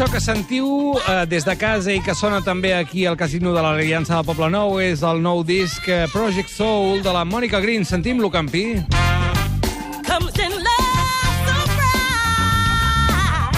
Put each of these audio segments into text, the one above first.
Això que sentiu des de casa i que sona també aquí al Casino de l'Aliança del Poble Nou és el nou disc Project Soul de la Mònica Green. Sentim-lo, Campi. Comes in love so bright,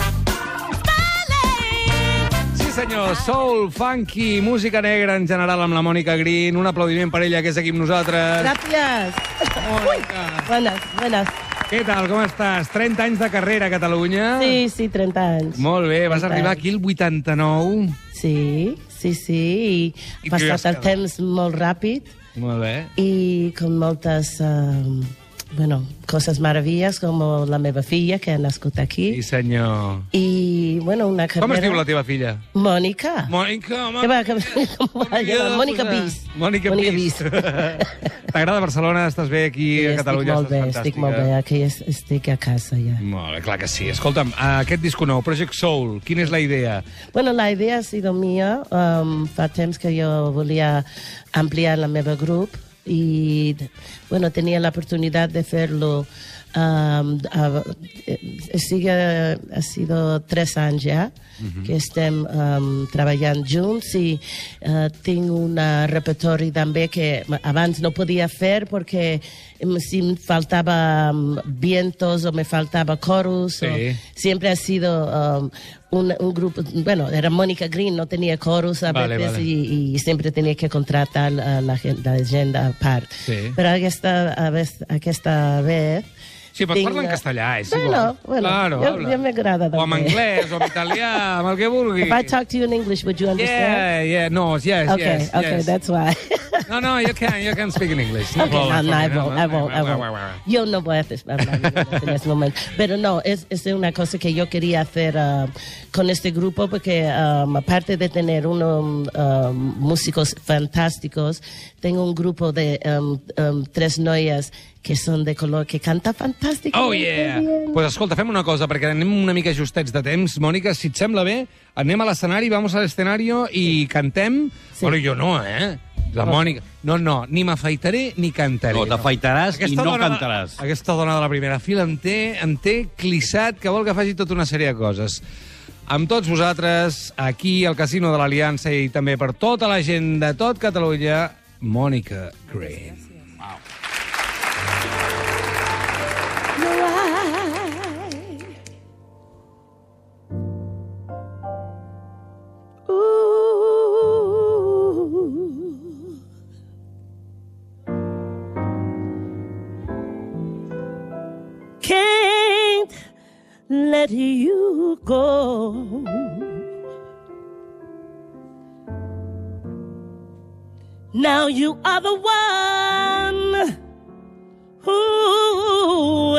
smiling. Sí, senyor. Soul, funky, música negra en general amb la Mònica Green. Un aplaudiment per ella, que és aquí amb nosaltres. Gracias. Mònica. Buenas. Què tal, com estàs? 30 anys de carrera a Catalunya? Sí, 30 anys. Molt bé, vas 30 arribar anys. aquí el 89. Sí. I I ha passat el quedat? temps molt ràpid Molt bé. i con moltes coses meravelles, com la meva filla, que ha nascut aquí. Sí, senyor. I, una carrera... Com es diu la teva filla? Mònica. Mònica, Què va? Com va? Mònica Bis. Mònica Bis. T'agrada Barcelona? Estàs bé aquí a Catalunya? Estic molt bé. Aquí estic a casa ja. Molt bé, clar que sí. Escolta'm, aquest disco nou, Project Soul, quina és la idea? La idea ha sido mía. Fa temps que jo volia ampliar la meva grup y tenía la oportunidad de hacerlo. Ha sido 3 anys ja que estem treballant junts i tinc un repertori també que abans no podia fer perquè si em faltava vientos o me faltava chorus. Sí. Siempre ha sido un grupo, era Mònica Green, no tenía chorus a veces. Vale. Y siempre tenía que contratar a la gent a part. Sí. Però aquesta vez... Sí, però parla en castellà, és igual. Claro, jo m'agrada també. O en anglès, o en italià, amb el que vulgui. If I talk to you in English, would you understand? Yeah, no, yes. Okay, that's why. No, you can speak in English. I won't. Yo no voy a hablar en este momento. Pero no, es una cosa que yo quería hacer con este grupo porque aparte de tener unos músicos fantásticos, tengo un grupo de 3 noies que són de color, que canta fantàstic. Oh, yeah! Doncs pues escolta, fem una cosa, perquè anem una mica justets de temps. Mònica, si et sembla bé, anem a l'escenari, vamos a l'escenario i cantem. Sí. Bueno, jo no, La Mònica... No, ni m'afaitaré ni cantaré. No, t'afaitaràs i no cantaràs. Aquesta dona de la primera fila em té clissat, que vol que faci tota una sèrie de coses. Amb tots vosaltres, aquí al Casino de l'Aliança i també per tota la gent de tot Catalunya, Mònica Green. Can't let you go. Now you are the one who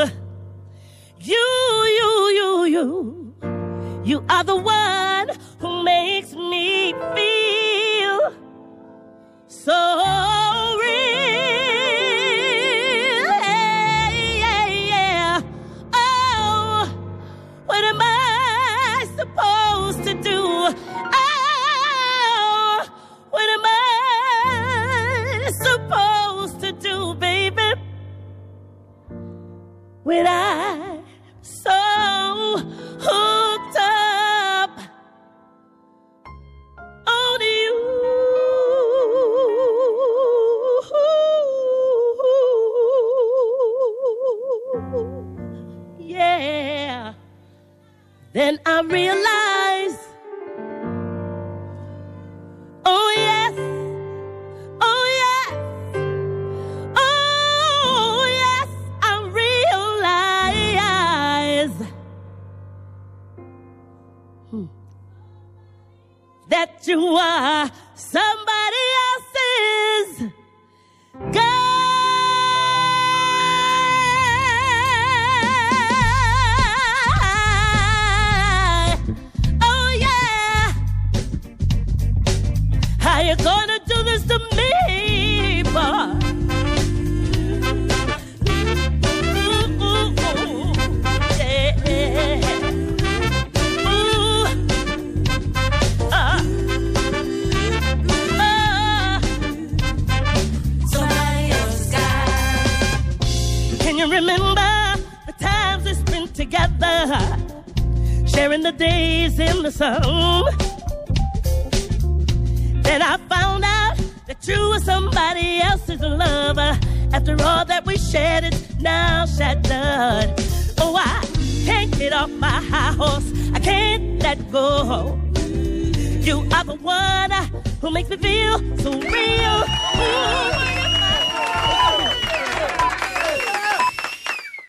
you are the one who makes me feel so real. Yeah. Oh, what am I supposed to do? Oh, what am I supposed to do, baby? When I'm so hooked up on you. Yeah. Then I realize, oh yes, I realize that you are somebody else's girl. Oh yeah. How you gonna do this to me, boy? during the days in the sun. Then I found out that you were somebody else's lover. After all that we shared, it's now shattered. Oh, I can't get off my high horse. I can't let go. You are the one who makes me feel so real. Ooh.